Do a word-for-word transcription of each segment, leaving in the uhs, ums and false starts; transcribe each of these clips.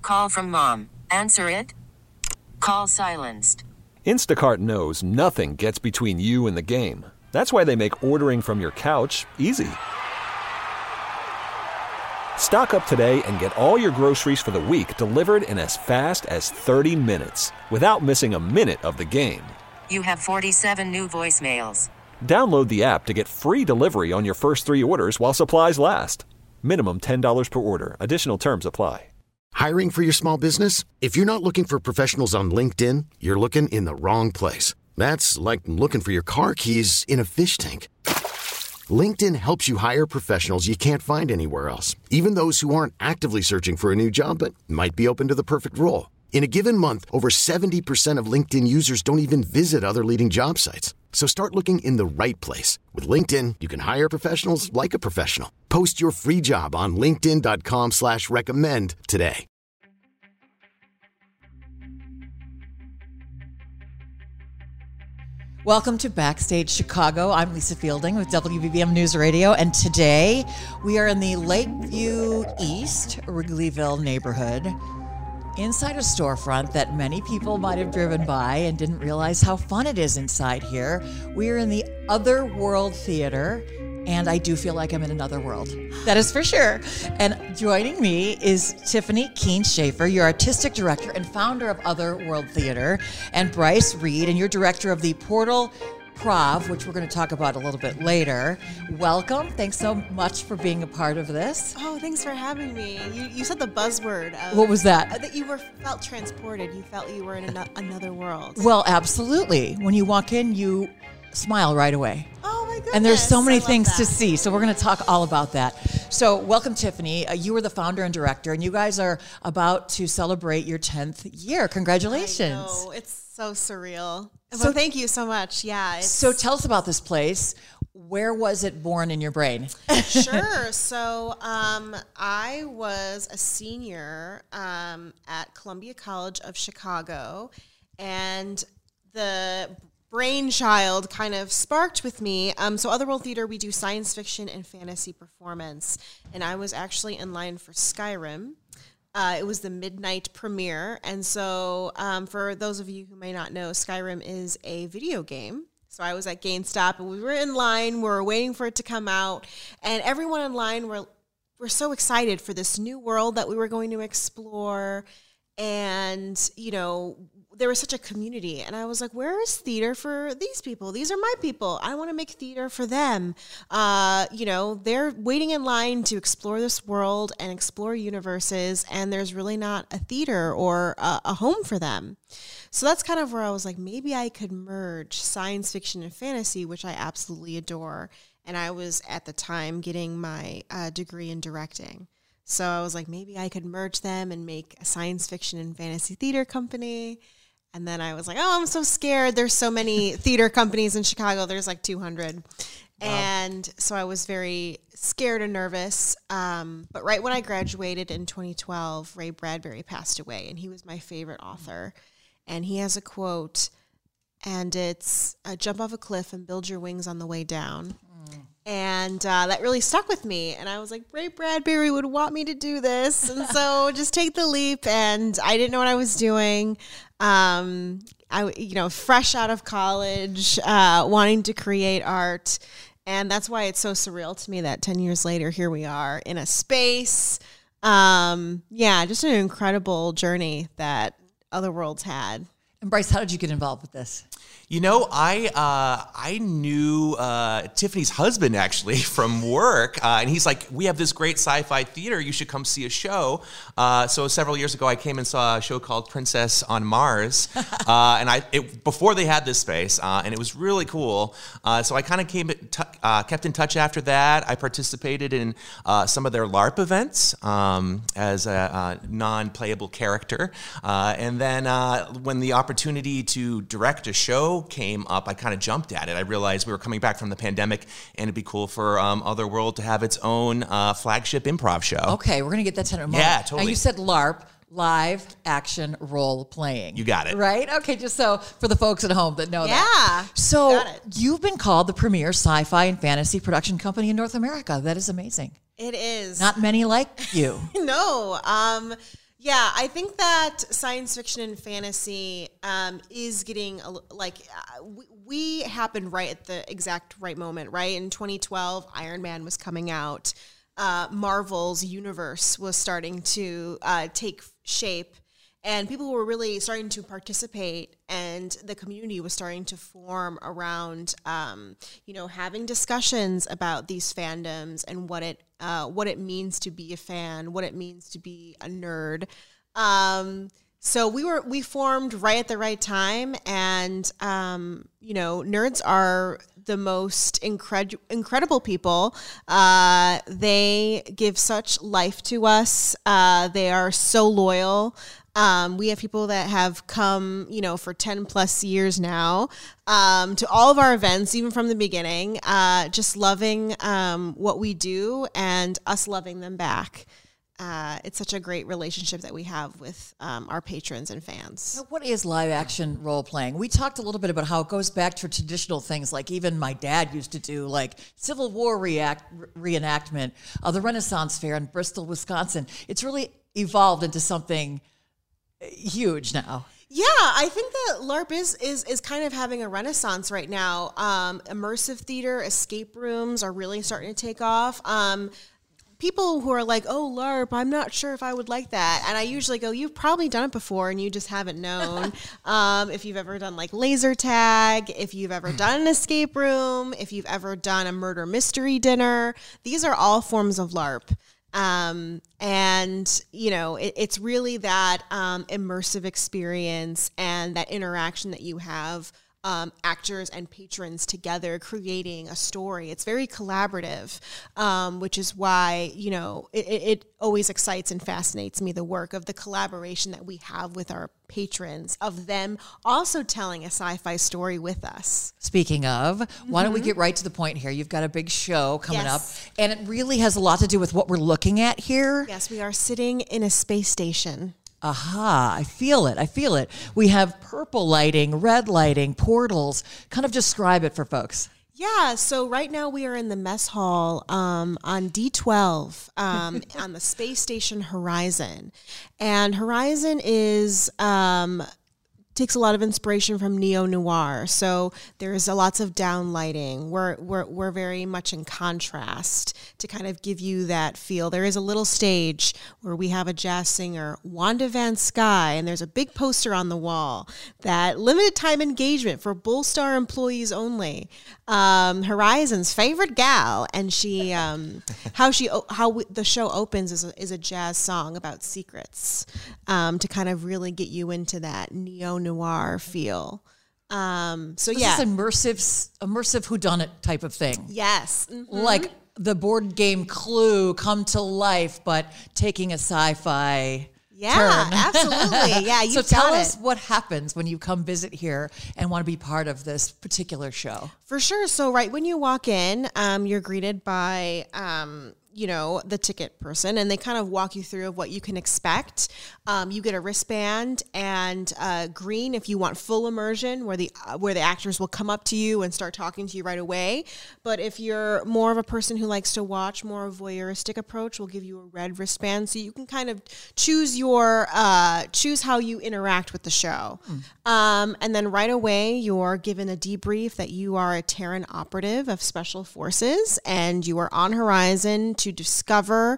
Call from mom. Answer it. Call silenced. Instacart knows nothing gets between you and the game. That's why they make ordering from your couch easy. Stock up today and get all your groceries for the week delivered in as fast as thirty minutes without missing a minute of the game. You have forty-seven new voicemails. Download the app to get free delivery on your first three orders while supplies last. Minimum ten dollars per order. Additional terms apply. Hiring for your small business? If you're not looking for professionals on LinkedIn, you're looking in the wrong place. That's like looking for your car keys in a fish tank. LinkedIn helps you hire professionals you can't find anywhere else, even those who aren't actively searching for a new job but might be open to the perfect role. In a given month, over seventy percent of LinkedIn users don't even visit other leading job sites. So start looking in the right place. With LinkedIn, you can hire professionals like a professional. Post your free job on linkedin.com slash recommend today. Welcome to Backstage Chicago. I'm Lisa Fielding with W B B M News Radio, and today we are in the Lakeview East Wrigleyville neighborhood, inside a storefront that many people might have driven by and didn't realize how fun it is inside here. We are in the Otherworld Theater, and I do feel like I'm in another world. That is for sure. And joining me is Tiffany Keene-Schaefer, your artistic director and founder of Otherworld Theater, and Bryce Reed, and you're director of the Portal Prov, which we're going to talk about a little bit later. Welcome. Thanks so much for being a part of this. Oh, thanks for having me. You, you said the buzzword. Of, what was that? Uh, that you were felt transported. You felt you were in an, another world. Well, absolutely. When you walk in, you smile right away. Oh my goodness. And there's so many I love things that. to see. So we're going to talk all about that. So welcome, Tiffany. Uh, you were the founder and director, and you guys are about to celebrate your tenth year. Congratulations. I know. It's so surreal. So well, thank you so much. Yeah. It's, so tell us about this place. Where was it born in your brain? Sure. So um, I was a senior um, at Columbia College of Chicago, and the brainchild kind of sparked with me. Um, so Otherworld Theater, we do science fiction and fantasy performance, and I was actually in line for Skyrim. Uh, it was the midnight premiere, and so um, for those of you who may not know, Skyrim is a video game. So I was at GameStop, and we were in line. We were waiting for it to come out, and everyone in line were were so excited for this new world that we were going to explore. And, you know, there was such a community. And I was like, where is theater for these people? These are my people. I want to make theater for them. Uh, you know, they're waiting in line to explore this world and explore universes. And there's really not a theater or a, a home for them. So that's kind of where I was like, maybe I could merge science fiction and fantasy, which I absolutely adore. And I was at the time getting my uh, degree in directing. So I was like, maybe I could merge them and make a science fiction and fantasy theater company. And then I was like, oh, I'm so scared. There's so many theater companies in Chicago. There's like two hundred. Wow. And so I was very scared and nervous. Um, but right when I graduated in twenty twelve, Ray Bradbury passed away, and he was my favorite author. And he has a quote, and it's, uh, jump off a cliff and build your wings on the way down. Mm. And uh, that really stuck with me. And I was like, Ray Bradbury would want me to do this. And so just take the leap. And I didn't know what I was doing. Um, I, you know, fresh out of college, uh, wanting to create art. And that's why it's so surreal to me that ten years later, here we are in a space. Um, yeah, just an incredible journey that Otherworld's had. And Bryce, how did you get involved with this? You know, I uh, I knew uh, Tiffany's husband, actually, from work. Uh, and he's like, we have this great sci-fi theater. You should come see a show. Uh, so several years ago, I came and saw a show called Princess on Mars. uh, and I it, before they had this space, uh, and it was really cool. Uh, so I kind of came t- uh, kept in touch after that. I participated in uh, some of their LARP events um, as a, a non-playable character. Uh, and then uh, when the opportunity to direct a show came up, I kind of jumped at it. I realized we were coming back from the pandemic, and it'd be cool for um, Otherworld to have its own uh, flagship improv show. Okay, we're going to get that to in a moment. Yeah, totally. Now, you said LARP, live action role playing. You got it. Right? Okay, just so for the folks at home that know yeah, that. Yeah. So got it. You've been called the premier sci-fi and fantasy production company in North America. That is amazing. It is. Not many like you. No. Um, Yeah, I think that science fiction and fantasy um, is getting a, like uh, we, we happened right at the exact right moment, right? In twenty twelve, Iron Man was coming out. Uh, Marvel's universe was starting to uh, take shape, and people were really starting to participate, and the community was starting to form around, um, you know, having discussions about these fandoms and what it uh, what it means to be a fan, what it means to be a nerd. Um, so we were we formed right at the right time, and um, you know, nerds are the most incred- incredible people. Uh, they give such life to us. Uh, they are so loyal. Um, we have people that have come, you know, for ten plus years now, um, to all of our events, even from the beginning, uh, just loving, um, what we do and us loving them back. Uh, it's such a great relationship that we have with, um, our patrons and fans. Now, what is live action role playing? We talked a little bit about how it goes back to traditional things, like even my dad used to do, like Civil War react, re- reenactment of the Renaissance Fair in Bristol, Wisconsin. It's really evolved into something huge now. Yeah, I think that LARP is is is kind of having a renaissance right now. Um, immersive theater, escape rooms are really starting to take off. Um, people who are like, oh, LARP, I'm not sure if I would like that. And I usually go, you've probably done it before and you just haven't known. um, if you've ever done like laser tag, if you've ever done an escape room, if you've ever done a murder mystery dinner, these are all forms of LARP. Um, and you know, it, it's really that, um, immersive experience and that interaction that you have, um, actors and patrons together creating a story. It's very collaborative, um, which is why, you know, it, it always excites and fascinates me, the work of the collaboration that we have with our patrons, of them also telling a sci-fi story with us. Speaking of, mm-hmm. why don't we get right to the point here? You've got a big show coming yes. up, and it really has a lot to do with what we're looking at here. Yes, we are sitting in a space station. Aha, I feel it. I feel it. We have purple lighting, red lighting, portals. Kind of describe it for folks. Yeah, so right now we are in the mess hall um, on D twelve um, on the space station Horizon. And Horizon is... Um, takes a lot of inspiration from neo-noir. So there's a lots of downlighting. We're, we're, we're very much in contrast to kind of give you that feel. There is a little stage where we have a jazz singer, Wanda Van Sky, and there's a big poster on the wall that limited time engagement for Bullstar employees only. Um, Horizon's favorite gal, and she, um, how she, how we, the show opens is a, is a jazz song about secrets, um, to kind of really get you into that neo-noir feel. Um, so this yeah, is immersive, immersive whodunit type of thing. Yes, mm-hmm. Like the board game Clue come to life, but taking a sci-fi. Yeah, turn. absolutely. Yeah, you so got tell it. us what happens when you come visit here and want to be part of this particular show. For sure. So right when you walk in, um, you're greeted by, um, you know, the ticket person, and they kind of walk you through of what you can expect. Um, you get a wristband and uh, green if you want full immersion, where the uh, where the actors will come up to you and start talking to you right away. But if you're more of a person who likes to watch, more of a voyeuristic approach, we'll give you a red wristband, so you can kind of choose your uh, choose how you interact with the show. Mm. Um, and then right away, you're given a debrief that you are a Terran operative of Special Forces, and you are on Horizon to discover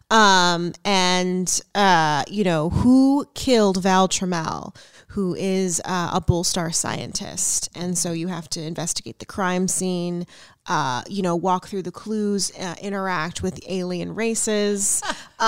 um, and, uh, you know, who killed Val Trammell, who is uh, a Bullstar scientist. And so you have to investigate the crime scene, uh, you know, walk through the clues, uh, interact with alien races,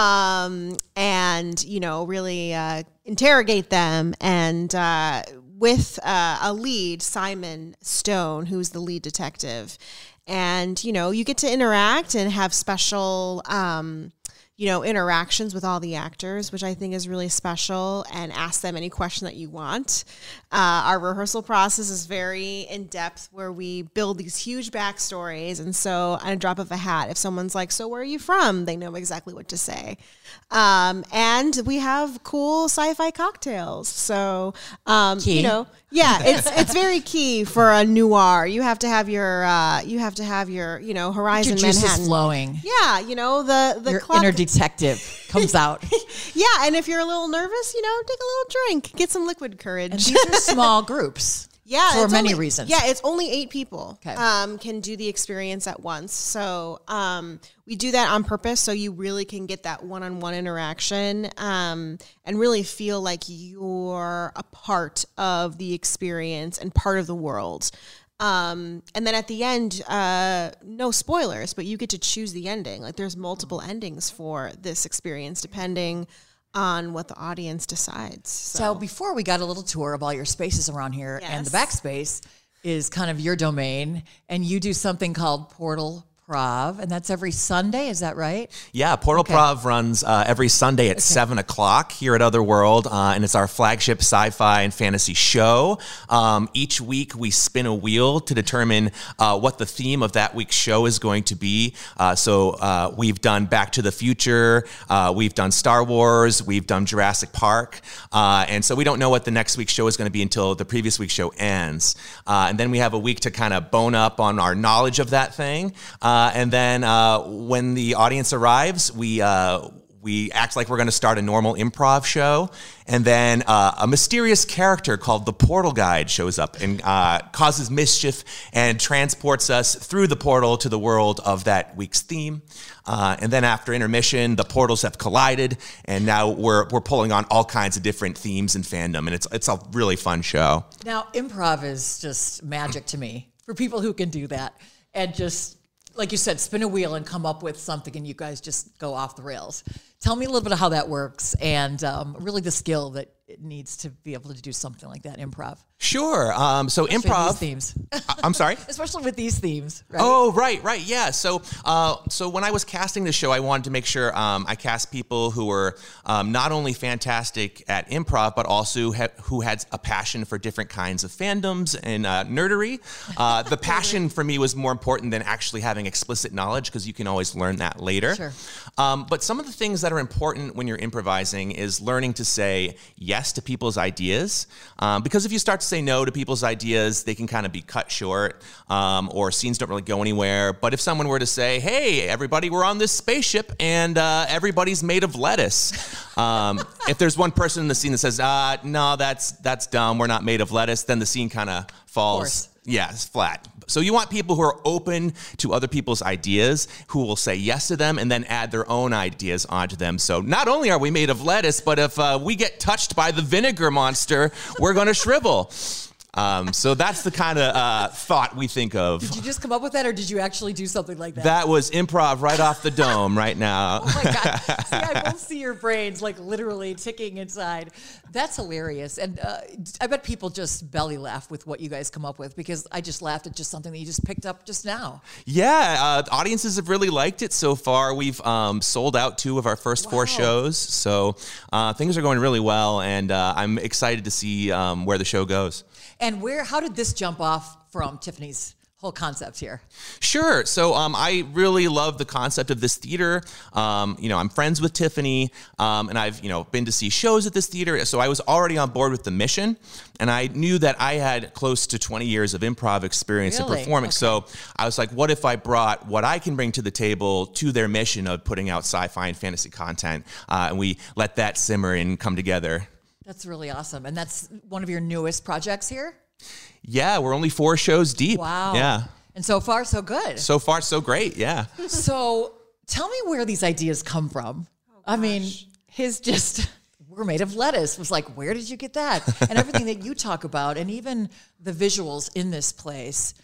um, and, you know, really uh, interrogate them. And uh, with uh, a lead, Simon Stone, who's the lead detective. And, you know, you get to interact and have special, um, you know, interactions with all the actors, which I think is really special, and ask them any question that you want. Uh, our rehearsal process is very in-depth, where we build these huge backstories. And so on a drop of a hat, if someone's like, so where are you from? They know exactly what to say. Um, and we have cool sci-fi cocktails. So, um, you know, Yeah, it's it's very key for a noir. You have to have your uh, you have to have your you know Horizon Your juice Manhattan is flowing. Yeah, you know the the Your clock. inner detective comes out. Yeah, and if you're a little nervous, you know, take a little drink, get some liquid courage. And these are small groups. Yeah, for it's many only, reasons. Yeah, it's only eight people Okay. um, can do the experience at once. So um, we do that on purpose, so you really can get that one-on-one interaction um, and really feel like you're a part of the experience and part of the world. Um, and then at the end, uh, no spoilers, but you get to choose the ending. Like there's multiple endings for this experience, depending on what the audience decides. So, So before we got a little tour of all your spaces around here, and the Yes. backspace is kind of your domain, and you do something called Portal Prov, and that's every Sunday, is that right? Yeah, Portal Okay. Prov runs uh, every Sunday at seven o'clock here at Otherworld, uh, and it's our flagship sci-fi and fantasy show. Um, each week we spin a wheel to determine uh, what the theme of that week's show is going to be. Uh, so uh, we've done Back to the Future, uh, we've done Star Wars, we've done Jurassic Park, uh, and so we don't know what the next week's show is going to be until the previous week's show ends. Uh, and then we have a week to kind of bone up on our knowledge of that thing. Uh, and then uh, when the audience arrives, we uh, we act like we're going to start a normal improv show. And then uh, a mysterious character called the Portal Guide shows up and uh, causes mischief and transports us through the portal to the world of that week's theme. Uh, and then after intermission, the portals have collided, and now we're we're pulling on all kinds of different themes and fandom, and it's it's a really fun show. Now, improv is just magic to me for people who can do that and just, like you said, spin a wheel and come up with something, and you guys just go off the rails. Tell me a little bit of how that works, and um, really the skill that it needs to be able to do something like that, improv. Sure. Um, so Especially improv. with these themes. I'm sorry. Especially with these themes, right? Oh, right, right, yeah. So, uh, so when I was casting the show, I wanted to make sure um, I cast people who were um, not only fantastic at improv, but also ha- who had a passion for different kinds of fandoms and uh, nerdery. Uh, the passion for me was more important than actually having explicit knowledge, because you can always learn that later. Sure. Um, but some of the things that are important when you're improvising is learning to say yes to people's ideas, um, because if you start to say no to people's ideas, they can kind of be cut short, um, or scenes don't really go anywhere. But if someone were to say, hey, everybody, we're on this spaceship and uh, everybody's made of lettuce. Um, if there's one person in the scene that says, uh, no, that's that's dumb, we're not made of lettuce, then the scene kind of falls. Yeah, it's flat. So you want people who are open to other people's ideas, who will say yes to them and then add their own ideas onto them. So not only are we made of lettuce, but if uh, we get touched by the vinegar monster, we're going to shrivel. Um, so that's the kind of uh, thought we think of. Did you just come up with that, or did you actually do something like that? That was improv right off the dome right now. Oh my God. See, I both see your brains like literally ticking inside. That's hilarious. And uh, I bet people just belly laugh with what you guys come up with, because I just laughed at just something that you just picked up just now. Yeah, uh, audiences have really liked it so far. We've um, sold out two of our first Wow. four shows. So uh, things are going really well, and uh, I'm excited to see um, where the show goes. And where? How did this jump off from Tiffany's whole concept here? Sure. So um, I really love the concept of this theater. Um, you know, I'm friends with Tiffany, um, and I've, you know, been to see shows at this theater. So I was already on board with the mission, and I knew that I had close to twenty years of improv experience Really? in performing. Okay. So I was like, what if I brought what I can bring to the table to their mission of putting out sci-fi and fantasy content, uh, and we let that simmer and come together. That's really awesome. And that's one of your newest projects here? Yeah, we're only four shows deep. Wow. Yeah. And so far, so good. So far, so great. Yeah. So tell me where these ideas come from. I mean, his just, we're made of lettuce was like, where did you get that? And everything that you talk about, and even the visuals in this place,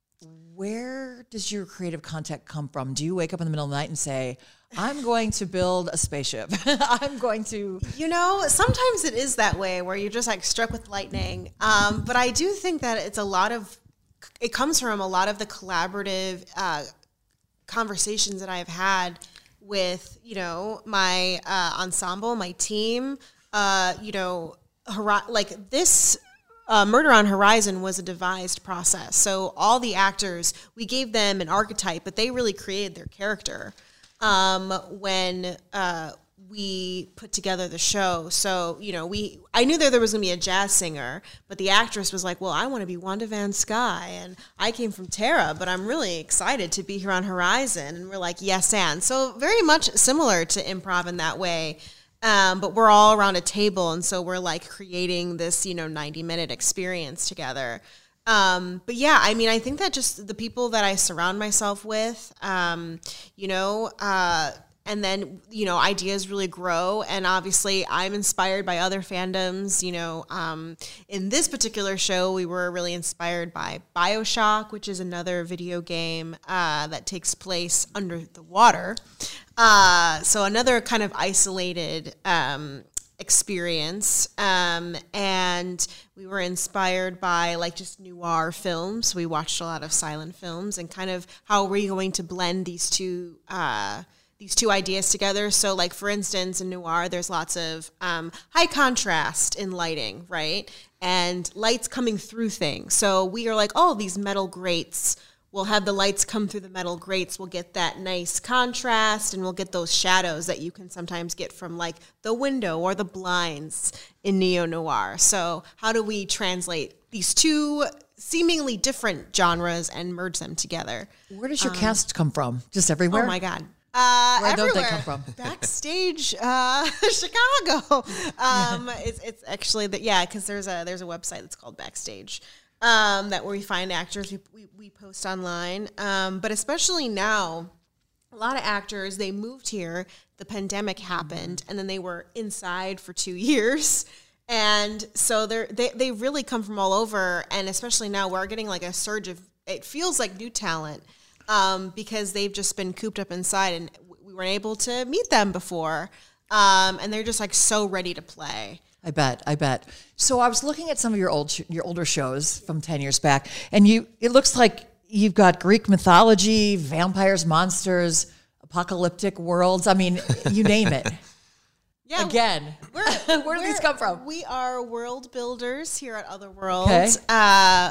where does your creative content come from? Do you wake up in the middle of the night and say, I'm going to build a spaceship. I'm going to... You know, sometimes it is that way where you're just like struck with lightning. Um, but I do think that it's a lot of, it comes from a lot of the collaborative uh, conversations that I've had with, you know, my uh, ensemble, my team, uh, you know, hori- like this uh, Murder on Horizon was a devised process. So all the actors, we gave them an archetype, but they really created their character. Um, when uh, we put together the show. So, you know, we I knew that there was going to be a jazz singer, but the actress was like, well, I want to be Wanda Van Sky, and I came from Tara, but I'm really excited to be here on Horizon. And we're like, yes, and. So very much similar to improv in that way. Um, but we're all around a table, and so we're like creating this, you know, ninety-minute experience together. Um, but yeah, I mean, I think that just the people that I surround myself with, um, you know, uh, and then, you know, ideas really grow. And obviously I'm inspired by other fandoms. You know, um, in this particular show, we were really inspired by BioShock, which is another video game uh, that takes place under the water. Uh, so another kind of isolated um, experience. Um, and we were inspired by like just noir films. We watched a lot of silent films and kind of how we're we going to blend these two uh these two ideas together. So like, for instance, in noir, there's lots of um, high contrast in lighting, right? And lights coming through things. So we are like, oh, these metal grates, we'll have the lights come through the metal grates. We'll get that nice contrast, and we'll get those shadows that you can sometimes get from like the window or the blinds in neo-noir. So how do we translate these two seemingly different genres and merge them together? Where does your um, cast come from? Just everywhere? Oh my God. Uh, Where everywhere. don't they come from? Backstage, uh, Chicago. Um, it's it's actually that yeah, because there's a there's a website that's called Backstage, um, that where we find actors we we, we post online. Um, but especially now, a lot of actors, they moved here. The pandemic happened, and then they were inside for two years. And so they're, they they really come from all over, and especially now we're getting like a surge of, it feels like new talent. Um, because they've just been cooped up inside, and we weren't able to meet them before. Um, and they're just like so ready to play. I bet, I bet. So I was looking at some of your old, sh- your older shows from ten years back, and you, it looks like you've got Greek mythology, vampires, monsters, apocalyptic worlds. I mean, you name it. Yeah. Again, We're, where do these come from? We are world builders here at Otherworld. Okay. Uh,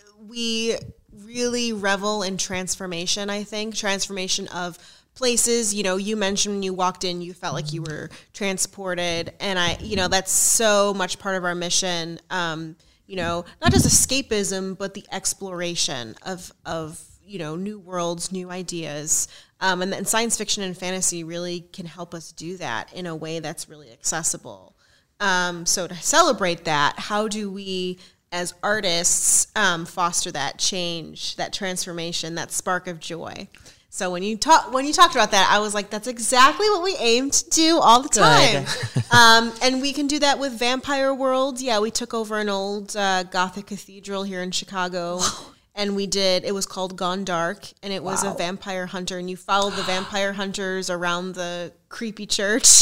we really revel in transformation, I think. Transformation of places. You know, you mentioned when you walked in, you felt like you were transported. And I, you know, that's so much part of our mission. Um, you know, not just escapism, but the exploration of, of you know, new worlds, new ideas. Um, and, and science fiction and fantasy really can help us do that in a way that's really accessible. Um, so to celebrate that, how do we, as artists, um, foster that change, that transformation, that spark of joy? So when you talk, when you talked about that, I was like, that's exactly what we aim to do all the time. um, and we can do that with Vampire World. Yeah, we took over an old uh, Gothic cathedral here in Chicago. And we did, it was called Gone Dark, and it was wow. a vampire hunter, and you followed the vampire hunters around the creepy church.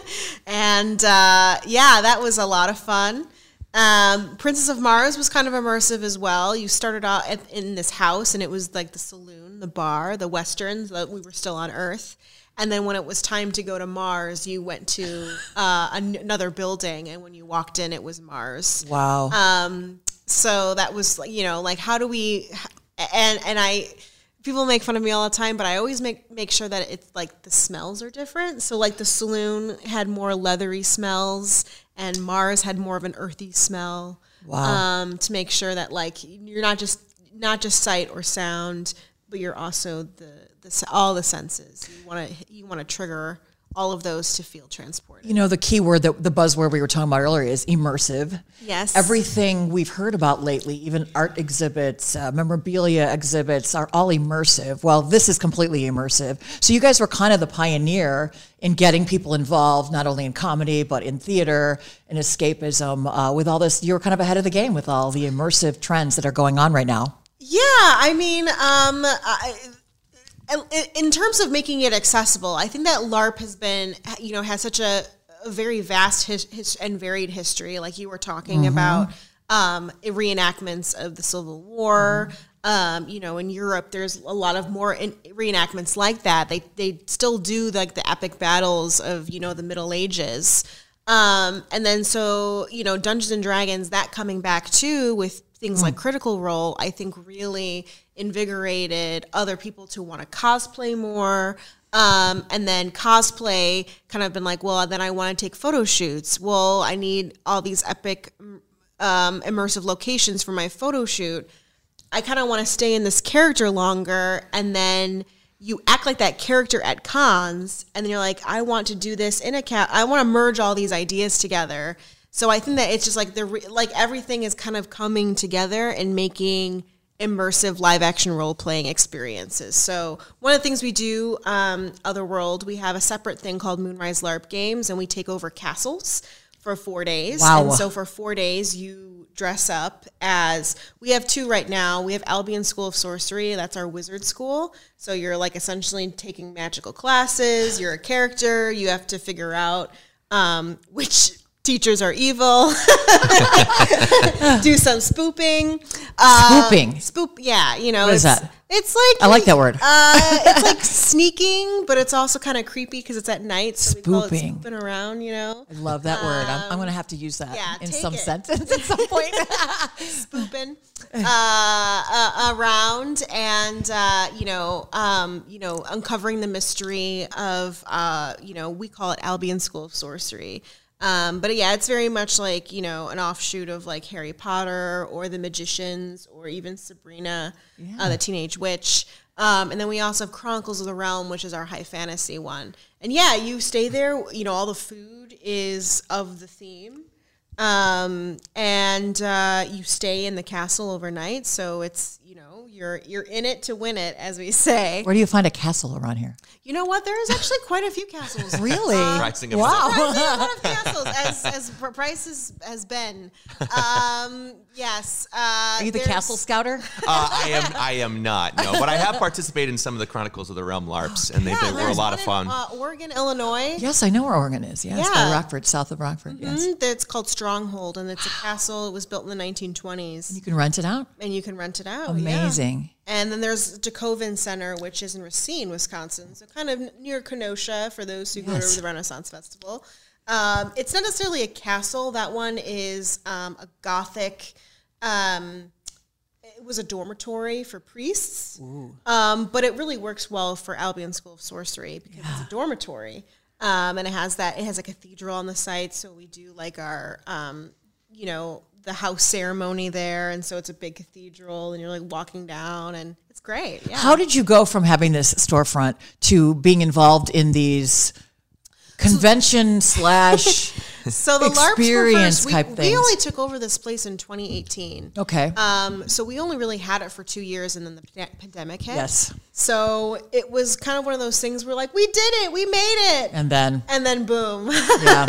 and uh, yeah, that was a lot of fun. Um, Princess of Mars was kind of immersive as well. You started out at, in this house, and it was like the saloon, the bar, the westerns, that we were still on Earth. And then when it was time to go to Mars, you went to uh, an- another building, and when you walked in, it was Mars. Wow. Um, so that was, you know, like, how do we, and and I, people make fun of me all the time, but I always make, make sure that it's like the smells are different. So like the saloon had more leathery smells, and Mars had more of an earthy smell. Wow. Um, to make sure that like you're not just not just sight or sound, but you're also the, the all the senses. You want to you want to trigger all of those to feel transported. You know, the key word, that the buzzword we were talking about earlier is immersive. Yes. Everything we've heard about lately, even art exhibits, uh, memorabilia exhibits, are all immersive. Well, this is completely immersive. So you guys were kind of the pioneer in getting people involved, not only in comedy, but in theater and escapism. Uh, with all this, you were kind of ahead of the game with all the immersive trends that are going on right now. Yeah, I mean, um, I, in terms of making it accessible, I think that LARP has been, you know, has such a, a very vast his, his, and varied history. Like you were talking mm-hmm. about um, reenactments of the Civil War. Mm-hmm. Um, you know, in Europe, there's a lot of more in, reenactments like that. They they still do like the epic battles of, you know, the Middle Ages. Um, and then so, you know, Dungeons and Dragons, that coming back too with things mm. like Critical Role, I think really invigorated other people to want to cosplay more. Um, and then cosplay kind of been like, well, then I want to take photo shoots. Well, I need all these epic um, immersive locations for my photo shoot. I kind of want to stay in this character longer. And then you act like that character at cons. And then you're like, I want to do this in a cat. I want to merge all these ideas together. So I think that it's just like the re- like everything is kind of coming together and making immersive live action role playing experiences. So one of the things we do, um, Otherworld, we have a separate thing called Moonrise LARP Games, and we take over castles for four days. Wow. And so for four days, you dress up as, we have two right now. We have Albion School of Sorcery. That's our wizard school. So you're like essentially taking magical classes. You're a character. You have to figure out um, which teachers are evil. Do some spooping. Spooping? Uh, spoop, yeah. You know, What is it's, that? It's like I like that word. Uh, it's like sneaking, but it's also kind of creepy because it's at night. So we call it Spooping. spooping around. You know, I love that word. I'm, I'm going to have to use that yeah, in take some it. sentence at some point. spooping uh, uh, around, and uh, you know, um, you know, uncovering the mystery of uh, you know, we call it Albion School of Sorcery. Um, but yeah, it's very much like, you know, an offshoot of like Harry Potter or The Magicians or even Sabrina, Yeah. uh, the Teenage Witch. Um, and then we also have Chronicles of the Realm, which is our high fantasy one. And yeah, you stay there, you know, all the food is of the theme. Um, and uh, you stay in the castle overnight. So it's, you know, you're you're in it to win it, as we say. Where do you find a castle around here? You know what? There is actually quite a few castles. Really? Pricing of Wow. Surprisingly, a lot of castles, as as pr- price has, has been. Um, yes. Uh, Are you the there's- castle scouter? Uh, I am. I am not. No, but I have participated in some of the Chronicles of the Realm LARPs, and they, Yeah, they were a there's lot of one fun. in, uh, Oregon, Illinois. Yes, I know where Oregon is. Yes, by Yeah. Rockford, south of Rockford. Yes. Mhm, It's called Stronghold, and it's a castle. It was built in the nineteen twenties, You can rent it out? and you can rent it out. yeah. Amazing. And then there's Jacobin Center, which is in Racine, Wisconsin, so kind of near Kenosha for those who go Yes. to the Renaissance Festival. Um, it's not necessarily a castle. That one is um, a Gothic. Um, it was a dormitory for priests, um, but it really works well for Albion School of Sorcery because it's a dormitory, um, and it has that. It has a cathedral on the site, so we do like our, um, you know, the house ceremony there, and so it's a big cathedral, and you're like walking down, and it's great. Yeah. How did you go from having this storefront to being involved in these convention slash so the LARPs were experience first. We, type we things? only took over this place in twenty eighteen. Okay. Um, so we only really had it for two years, and then the pa- pandemic hit. Yes. So it was kind of one of those things where like, we did it, we made it. And then, And then boom. yeah.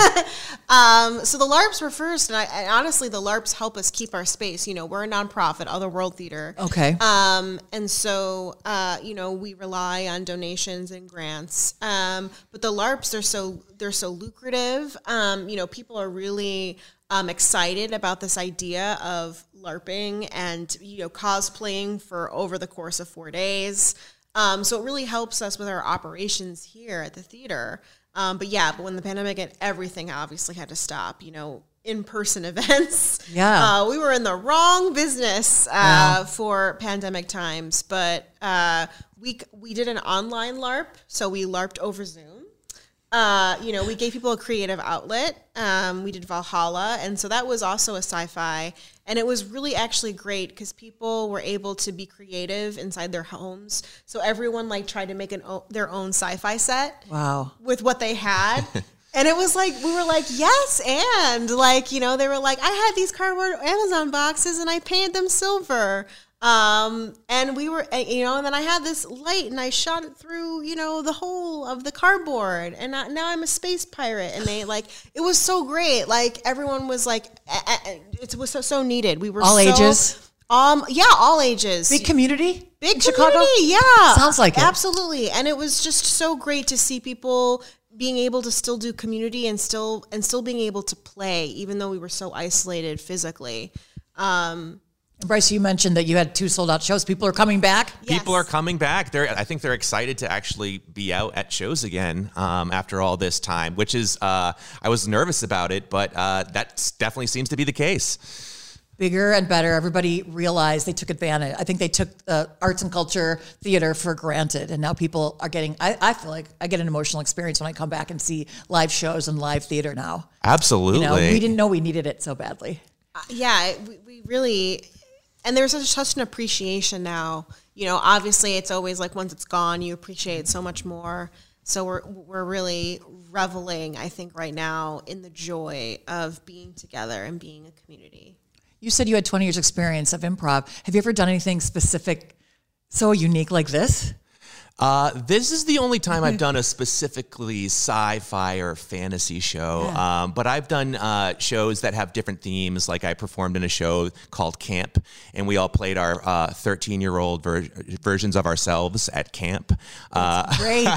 um, so the LARPs were first, and, I, and honestly, the LARPs help us keep our space. You know, we're a nonprofit, Otherworld Theater. Okay. Um, and so, uh, you know, we rely on donations and grants. Um, but the LARPs, they're so they're so lucrative. Um, you know, people are really um, excited about this idea of LARPing and, you know, cosplaying for over the course of four days. Um, so it really helps us with our operations here at the theater. Um, but yeah, but when the pandemic hit, everything obviously had to stop. You know, in-person events. Yeah. Uh, we were in the wrong business uh, Yeah. for pandemic times, but uh, we we did an online LARP, so we LARPed over Zoom. Uh, you know, we gave people a creative outlet. Um, we did Valhalla, and so that was also a sci-fi, and it was really actually great because people were able to be creative inside their homes. So everyone like tried to make an o- their own sci-fi set Wow. with what they had. And it was like, we were like, yes, and like, you know, they were like, I had these cardboard Amazon boxes and I painted them silver. Um, and we were, you know, and then I had this light and I shot it through, you know, the hole of the cardboard. And I, now I'm a space pirate. And they like, it was so great. Like everyone was like, it was so, so needed. We were All so, ages? Um, yeah, all ages. Big community? Big in community, Chicago? yeah. Sounds like it. Absolutely. And it was just so great to see people being able to still do community and still and still being able to play, even though we were so isolated physically. Um, Bryce, you mentioned that you had two sold out shows. People are coming back. People yes. are coming back. They're, I think they're excited to actually be out at shows again um, after all this time, which is, uh, I was nervous about it, but uh, that definitely seems to be the case. bigger and better. Everybody realized they took advantage. I think they took uh, arts and culture theater for granted. And now people are getting, I, I feel like I get an emotional experience when I come back and see live shows and live theater now. Absolutely. You know, we didn't know we needed it so badly. Uh, yeah, we, we really, and there's such, such an appreciation now. You know, obviously it's always like once it's gone, you appreciate it so much more. So we're we're really reveling, I think, right now in the joy of being together and being a community. You said you had twenty years experience of improv. Have you ever done anything specific, so unique like this? Uh, this is the only time I've done a specifically sci-fi or fantasy show, yeah. um, but I've done uh, shows that have different themes. Like I performed in a show called Camp, and we all played our uh, thirteen-year-old ver- versions of ourselves at camp. Uh, great.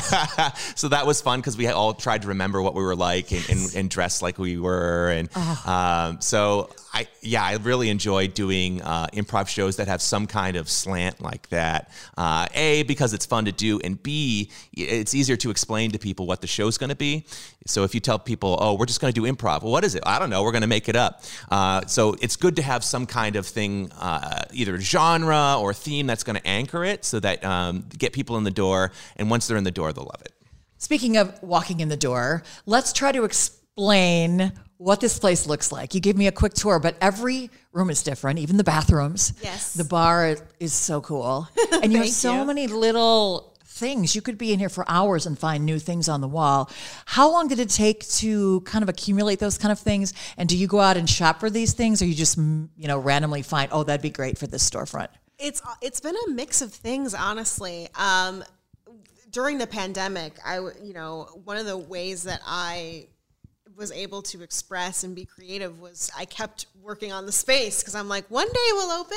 So that was fun because we all tried to remember what we were like and, and, and dress like we were. And oh. um, so, I yeah, I really enjoy doing uh, improv shows that have some kind of slant like that. Uh, A, because it's fun to do. And B, it's easier to explain to people what the show's going to be. So if you tell people, oh, we're just going to do improv. Well, what is it? I don't know. We're going to make it up. Uh, so it's good to have some kind of thing, uh, either genre or theme that's going to anchor it so that um, get people in the door. And once they're in the door, they'll love it. Speaking of walking in the door, let's try to explain what this place looks like. You gave me a quick tour, but every room is different, even the bathrooms. Yes. The bar is so cool. And you have so you. many little things. You could be in here for hours and find new things on the wall. How long did it take to kind of accumulate those kind of things? And do you go out and shop for these things, or you just, you know, randomly find, oh, that'd be great for this storefront? It's it's been a mix of things, honestly. Um, during the pandemic, I, you know, one of the ways that I was able to express and be creative was I kept working on the space because I'm like, one day we'll open.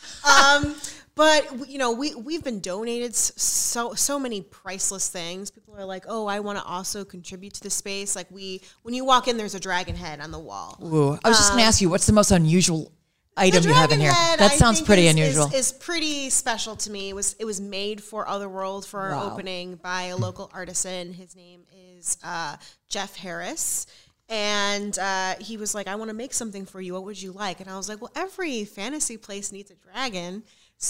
Um, but you know, we we've been donated so so many priceless things. People are like, oh, I want to also contribute to the space. Like we, when you walk in, there's a dragon head on the wall. Ooh, I was just going to ask you, what's the most unusual item you have in here? Head, that I sounds pretty is, unusual. Is, is pretty special to me. It was it was made for Otherworld for our Wow. opening by a local artisan. His name is uh, Jeff Harris. And uh, he was like, I want to make something for you. What would you like? And I was like, well, every fantasy place needs a dragon.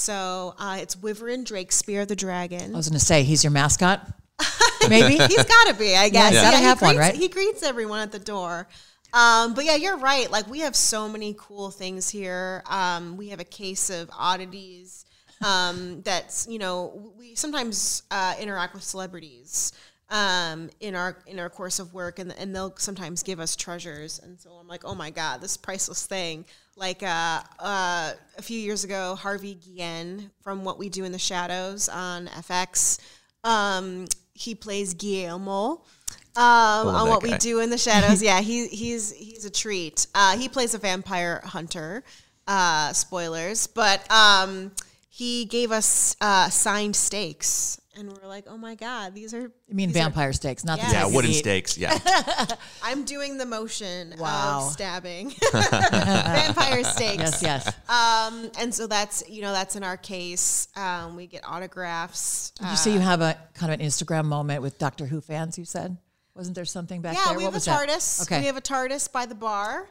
So uh, it's Wyvern Drakespear the dragon. I was going to say, he's your mascot? Maybe? He's got to be, I guess. Yeah, Yeah, gotta he have one, greets- right? He greets everyone at the door. Um, but yeah, you're right. Like we have so many cool things here. Um, we have a case of oddities um, that's, you know, we sometimes uh, interact with celebrities. Um, in our in our course of work, and and they'll sometimes give us treasures, and so I'm like, oh my god, this priceless thing. Like uh, uh, a few years ago, Harvey Guillen from What We Do in the Shadows on F X, um, he plays Guillermo um, on What guy. We Do in the Shadows. Yeah, he he's he's a treat. Uh, he plays a vampire hunter. Uh, spoilers, but um, he gave us uh, signed stakes. And we're like, oh my god, these are. You mean vampire are, stakes, not yeah. the Yeah, type wooden you eat. stakes. Yeah. I'm doing the motion Wow. of stabbing vampire stakes. Yes, yes. Um, and so that's you know that's in our case. Um, we get autographs. Did you say you have a kind of an Instagram moment with Doctor Who fans? You said, wasn't there something back Yeah, there? we What have a was that? TARDIS. Okay. We have a TARDIS by the bar.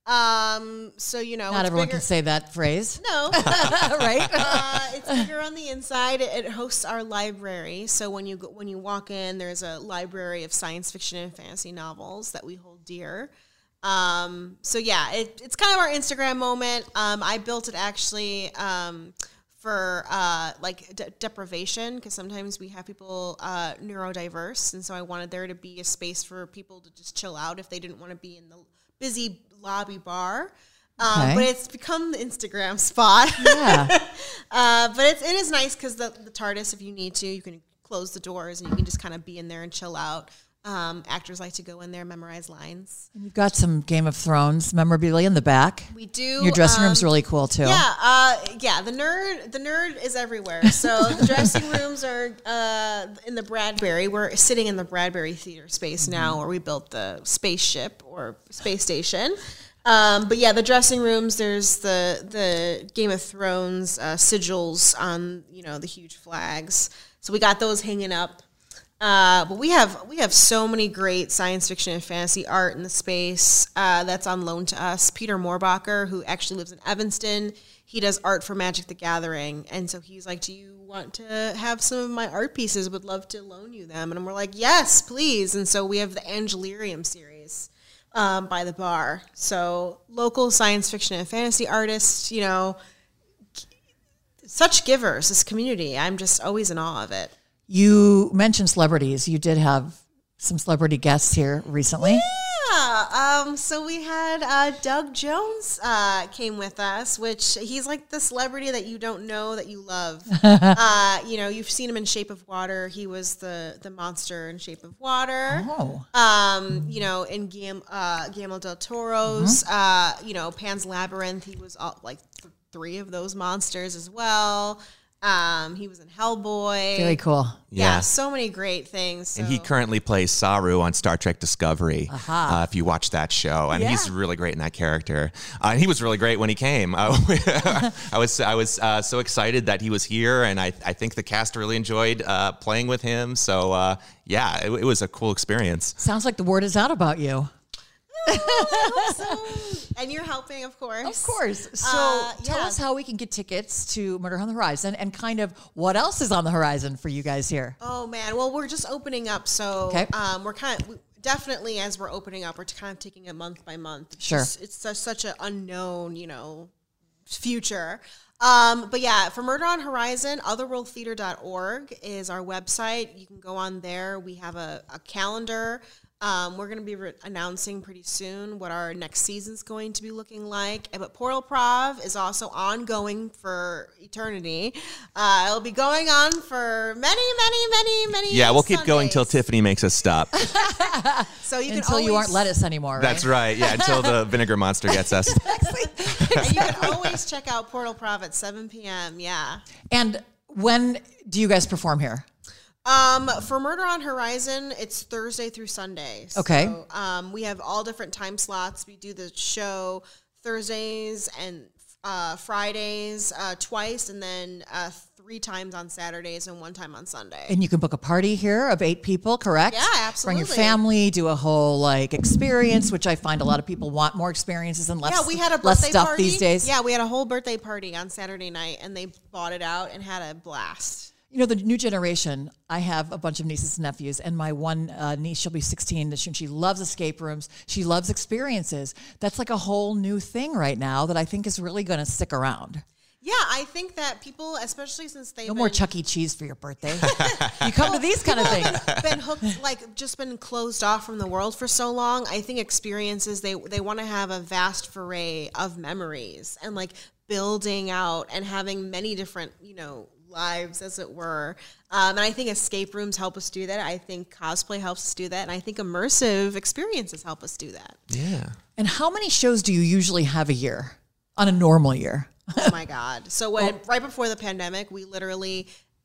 Um, so you know, Not it's everyone bigger- can say that phrase, No, right? uh, it's bigger on the inside. It, it hosts our library. So when you go, when you walk in, there's a library of science fiction and fantasy novels that we hold dear. Um, so yeah, it, it's kind of our Instagram moment. Um, I built it actually um, for uh, like de- deprivation because sometimes we have people uh, neurodiverse, and so I wanted there to be a space for people to just chill out if they didn't want to be in the busy lobby bar. Um, Okay. But it's become the Instagram spot. Yeah. uh, but it's, it is nice because the, the TARDIS, if you need to, you can close the doors and you can just kind of be in there and chill out. Um, actors like to go in there, memorize lines. You've got some Game of Thrones memorabilia in the back. We do. Your dressing um, room's really cool too. Yeah, uh, yeah. The nerd, the nerd is everywhere. So the dressing rooms are uh, in the Bradbury. We're sitting in the Bradbury Theater space now, where we built the spaceship or space station. Um, but yeah, the dressing rooms. There's the the Game of Thrones uh, sigils on you know the huge flags. So we got those hanging up. Uh, but we have we have so many great science fiction and fantasy art in the space uh, that's on loan to us. Peter Moorbacher, who actually lives in Evanston, he does art for Magic the Gathering, and so he's like, "Do you want to have some of my art pieces? Would love to loan you them." And we're like, "Yes, please." And so we have the Angelarium series um, by the bar. So local science fiction and fantasy artists, you know, such givers. This community, I'm just always in awe of it. You mentioned celebrities. You did have some celebrity guests here recently. Yeah. Um, so we had uh, Doug Jones uh, came with us, which he's like the celebrity that you don't know that you love. uh, you know, you've seen him in Shape of Water. He was the the monster in Shape of Water. Oh. Um, you know, in Guillermo, uh, Guillermo del Toro's, mm-hmm. uh, you know, Pan's Labyrinth, he was all, like th- three of those monsters as well. Um, he was in Hellboy. Very cool. Yeah, Yeah. so many great things. So. And he currently plays Saru on Star Trek Discovery. Aha. Uh, if you watch that show, and Yeah. he's really great in that character. Uh, and he was really great when he came. Uh, I was I was uh, so excited that he was here, and I I think the cast really enjoyed uh, playing with him. So uh, yeah, it, it was a cool experience. Sounds like the word is out about you. Oh, I hope so. And you're helping, of course. Of course. So Uh, tell yeah. us how we can get tickets to Murder on the Horizon and kind of what else is on the horizon for you guys here. Oh man, well we're just opening up, so Okay. um, we're kind of we, definitely as we're opening up, we're kind of taking it month by month. It's Sure. just- it's such, such an unknown, you know, future. Um, but yeah, for Murder on Horizon, otherworld theater dot org is our website. You can go on there. We have a, a calendar. Um, we're going to be re- announcing pretty soon what our next season's going to be looking like. But Portal Prov is also ongoing for eternity. Uh, it'll be going on for many, many, many, many Yeah, we'll keep going Sundays. till Tiffany makes us stop. So you can Until always, you aren't lettuce anymore, right? That's right. Yeah, until the vinegar monster gets us. and you can always check out Portal Prov at seven p.m. Yeah. And when do you guys perform here? Um, for Murder on Horizon, it's Thursday through Sunday. Okay. So, um, we have all different time slots. We do the show Thursdays and uh, Fridays uh, twice, and then uh, three times on Saturdays and one time on Sunday. And you can book a party here of eight people, correct? Yeah, Bring your absolutely. family, do a whole like experience, which I find a lot of people want more experiences and less, yeah, we had a less birthday stuff party. these days. Yeah, we had a whole birthday party on Saturday night, and they bought it out and had a blast. You know, the new generation, I have a bunch of nieces and nephews, and my one uh, niece, she'll be sixteen this year, and she loves escape rooms. She loves experiences. That's like a whole new thing right now that I think is really going to stick around. Yeah, I think that people, especially since they've No been, more Chuck E. Cheese for your birthday. You come to these kind of things. been hooked, like just been closed off from the world for so long. I think experiences, they they want to have a vast foray of memories and like building out and having many different, you know, lives, as it were. Um, and I think escape rooms help us do that. I think cosplay helps us do that. And I think immersive experiences help us do that. Yeah. And how many shows do you usually have a year on a normal year? Oh my God. So when right before the pandemic, we literally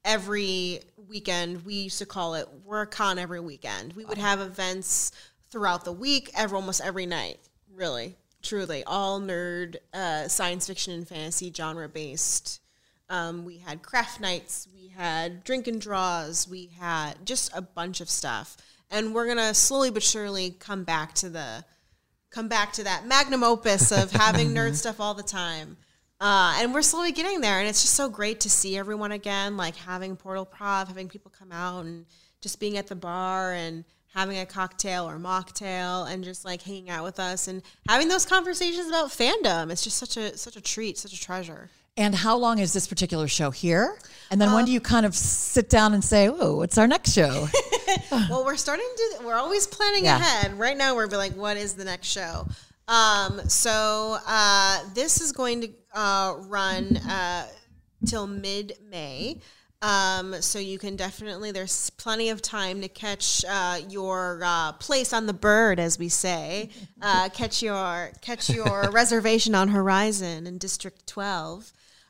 every weekend, we used to call it, we're a con every weekend. We would have events throughout the week, every, almost every night, really, truly. All nerd, uh, science fiction and fantasy genre based. Um, we had craft nights, we had drink and draws, we had just a bunch of stuff. And we're going to slowly but surely come back to the, come back to that magnum opus of having nerd stuff all the time. Uh, and we're slowly getting there, and it's just so great to see everyone again, like having Portal Prov, having people come out and just being at the bar and having a cocktail or mocktail and just like hanging out with us and having those conversations about fandom. It's just such a such a treat, such a treasure. And how long is this particular show here? And then when do you kind of sit down and say, oh, what's our next show? Well, we're starting to, we're always planning Yeah. ahead. Right now, we're be like, what is the next show? Um, so uh, this is going to uh, run uh, till mid-May. Um, so you can definitely, there's plenty of time to catch uh, your uh, place on the bird, as we say. Uh, catch your catch your reservation on Horizon in District twelve.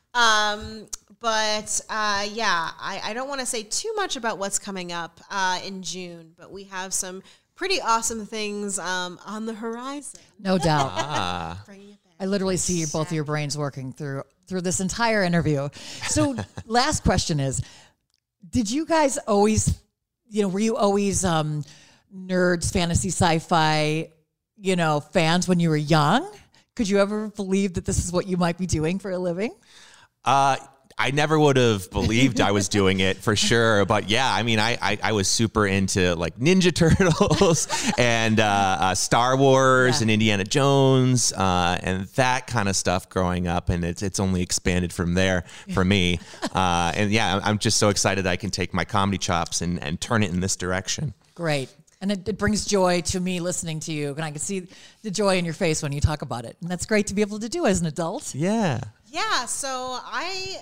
Um, but uh, yeah, I, I don't want to say too much about what's coming up uh, in June, but we have some pretty awesome things um, on the horizon. No doubt. Ah. Bringing it back. I literally see your, both of your brains working through through this entire interview. So last question is, did you guys always you know, were you always um, nerds, fantasy, sci-fi, you know, fans when you were young? Could you ever believe that this is what you might be doing for a living? Uh, I never would have believed I was doing it for sure. But yeah, I mean, I I, I was super into like Ninja Turtles and uh, uh, Star Wars yeah. and Indiana Jones uh, and that kind of stuff growing up. And it's it's only expanded from there for me. Uh, and yeah, I'm just so excited I can take my comedy chops and, and turn it in this direction. Great. And it, it brings joy to me listening to you. And I can see the joy in your face when you talk about it. And that's great to be able to do as an adult. Yeah. Yeah. So I...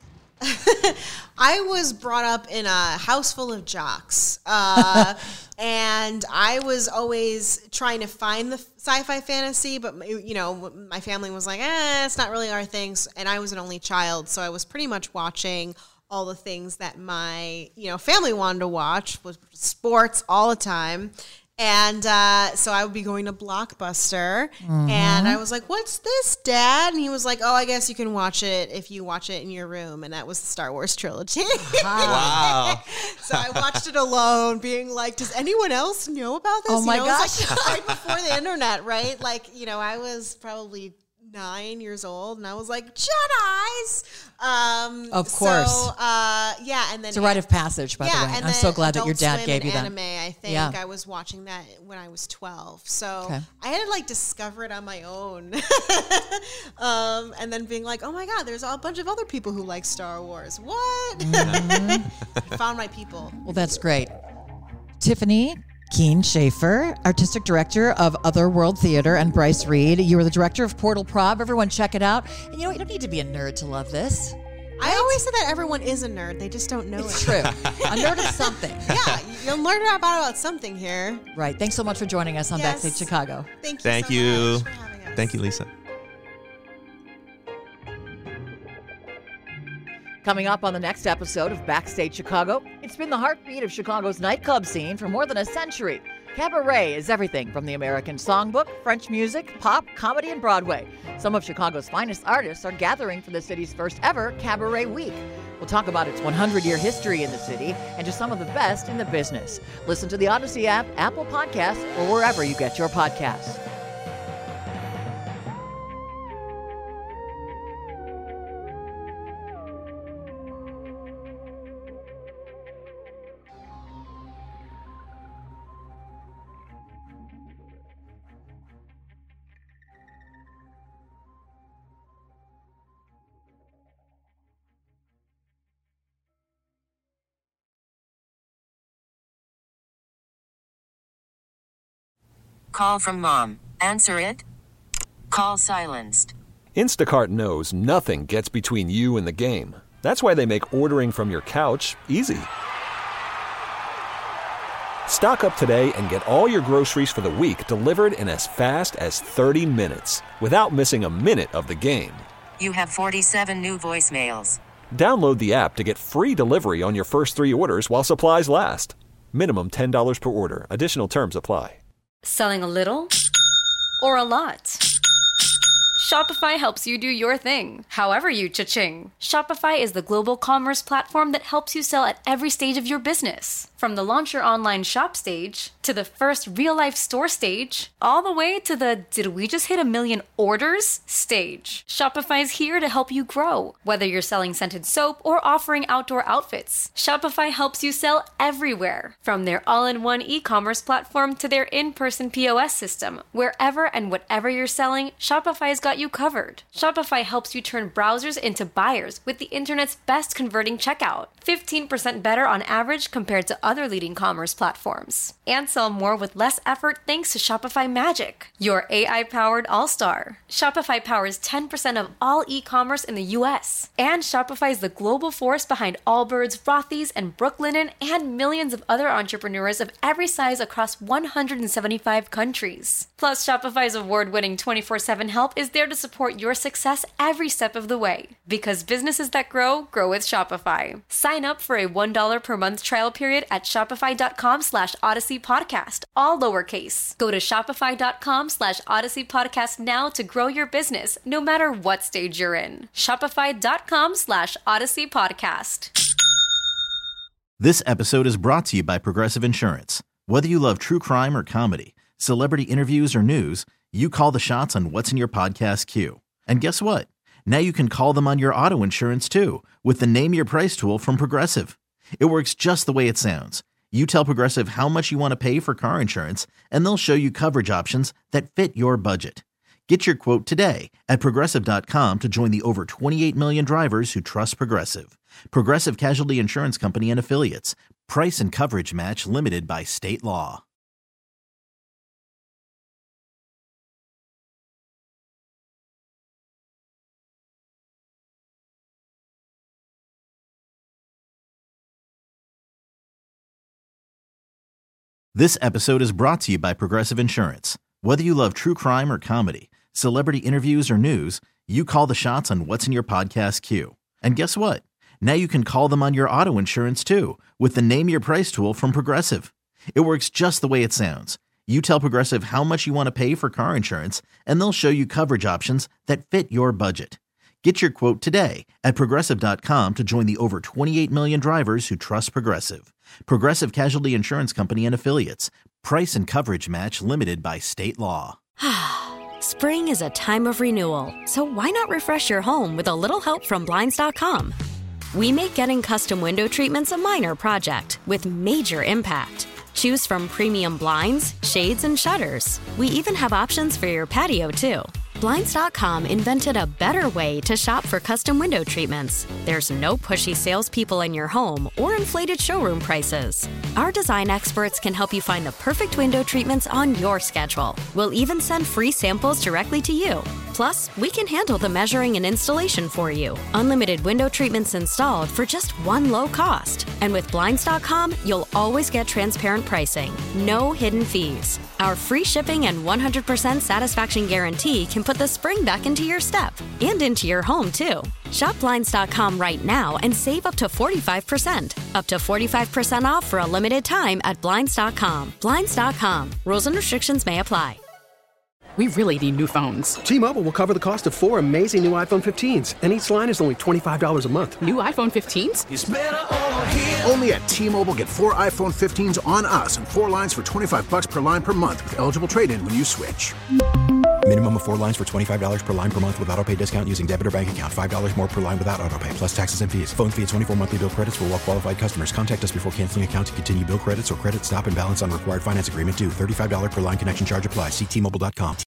I was brought up in a house full of jocks, uh, and I was always trying to find the sci-fi fantasy, but, you know, my family was like, eh, it's not really our thing, and I was an only child, so I was pretty much watching all the things that my, you know, family wanted to watch, was sports all the time. And uh, so I would be going to Blockbuster, mm-hmm. and I was like, what's this, Dad? And he was like, oh, I guess you can watch it if you watch it in your room. And that was the Star Wars trilogy. Wow. So I watched it alone, being like, does anyone else know about this? Oh, my you know, gosh. It was like right before the internet, right? Like, you know, I was probably nine years old, and I was like, Jedi's. Um, of course. So, uh, yeah, and then it's a rite of passage, by yeah, the way. And I'm so glad that your dad Swim gave you that. Anime, I think yeah. I was watching that when I was twelve. So okay. I had to like discover it on my own, um, and then being like, oh my god, there's a bunch of other people who like Star Wars. What? Mm-hmm. Found my people. Well, that's great. Tiffany Keen Schaefer, Artistic Director of Otherworld Theater, and Bryce Reed, you are the Director of Portal Prob. Everyone check it out. And you know, you don't need to be a nerd to love this. I always say that everyone is a nerd. They just don't know it's it. True. A nerd of something. Yeah, you'll learn about, about something here. Right. Thanks so much for joining us on yes. Backstage Chicago. Thank you Thank so you. much for having us. Thank you, Lisa. Coming up on the next episode of Backstage Chicago, it's been the heartbeat of Chicago's nightclub scene for more than a century. Cabaret is everything from the American songbook, French music, pop, comedy, and Broadway. Some of Chicago's finest artists are gathering for the city's first ever Cabaret Week. We'll talk about its one hundred year history in the city and just some of the best in the business. Listen to the Odyssey app, Apple Podcasts, or wherever you get your podcasts. Call from mom. Answer it. Call silenced. Instacart knows nothing gets between you and the game. That's why they make ordering from your couch easy. Stock up today and get all your groceries for the week delivered in as fast as thirty minutes without missing a minute of the game. You have forty-seven new voicemails. Download the app to get free delivery on your first three orders while supplies last. Minimum ten dollars per order. Additional terms apply. Selling a little or a lot? Shopify helps you do your thing, however you cha-ching. Shopify is the global commerce platform that helps you sell at every stage of your business. From the launch your online shop stage, to the first real-life store stage, all the way to the did we just hit a million orders stage. Shopify's here to help you grow. Whether you're selling scented soap or offering outdoor outfits, Shopify helps you sell everywhere. From their all-in-one e-commerce platform to their in-person P O S system, wherever and whatever you're selling, Shopify's got you covered. Shopify helps you turn browsers into buyers with the internet's best converting checkout. fifteen percent better on average compared to other leading commerce platforms. And sell more with less effort thanks to Shopify Magic, your A I-powered all-star. Shopify powers ten percent of all e-commerce in the U S. And Shopify is the global force behind Allbirds, Rothy's, and Brooklinen, and millions of other entrepreneurs of every size across one hundred seventy-five countries. Plus, Shopify's award-winning twenty-four seven help is there to support your success every step of the way. Because businesses that grow, grow with Shopify. Sign up for a one dollar per month trial period at shopify.com slash Odyssey Podcast, all lowercase. Go to shopify.com slash Odyssey Podcast now to grow your business, no matter what stage you're in. Shopify.com slash Odyssey Podcast. This episode is brought to you by Progressive Insurance. Whether you love true crime or comedy, celebrity interviews or news, you call the shots on what's in your podcast queue. And guess what? Now you can call them on your auto insurance too with the Name Your Price tool from Progressive. It works just the way it sounds. You tell Progressive how much you want to pay for car insurance, and they'll show you coverage options that fit your budget. Get your quote today at Progressive dot com to join the over twenty-eight million drivers who trust Progressive. Progressive Casualty Insurance Company and Affiliates. Price and coverage match limited by state law. This episode is brought to you by Progressive Insurance. Whether you love true crime or comedy, celebrity interviews or news, you call the shots on what's in your podcast queue. And guess what? Now you can call them on your auto insurance too with the Name Your Price tool from Progressive. It works just the way it sounds. You tell Progressive how much you want to pay for car insurance, and they'll show you coverage options that fit your budget. Get your quote today at Progressive dot com to join the over twenty-eight million drivers who trust Progressive. Progressive Casualty Insurance Company and Affiliates. Price and coverage match limited by state law. Spring is a time of renewal, so why not refresh your home with a little help from Blinds dot com? We make getting custom window treatments a minor project with major impact. Choose from premium blinds, shades, and shutters. We even have options for your patio, too. Blinds dot com invented a better way to shop for custom window treatments. There's no pushy salespeople in your home or inflated showroom prices. Our design experts can help you find the perfect window treatments on your schedule. We'll even send free samples directly to you. Plus, we can handle the measuring and installation for you. Unlimited window treatments installed for just one low cost. And with Blinds dot com, you'll always get transparent pricing. No hidden fees. Our free shipping and one hundred percent satisfaction guarantee can put the spring back into your step and into your home, too. Shop Blinds dot com right now and save up to forty-five percent. Up to forty-five percent off for a limited time at Blinds dot com. Blinds dot com. Rules and restrictions may apply. We really need new phones. T-Mobile will cover the cost of four amazing new iPhone fifteens, and each line is only twenty-five dollars a month. New iPhone fifteens? It's better over here. Only at T-Mobile, get four iPhone fifteens on us and four lines for twenty-five bucks per line per month with eligible trade-in when you switch. Minimum of four lines for twenty-five dollars per line per month with autopay discount using debit or bank account. five dollars more per line without autopay, plus taxes and fees. Phone fee at twenty-four monthly bill credits for well-qualified customers. Contact us before canceling account to continue bill credits or credit stop and balance on required finance agreement due. thirty-five dollars per line connection charge applies. See T Mobile dot com.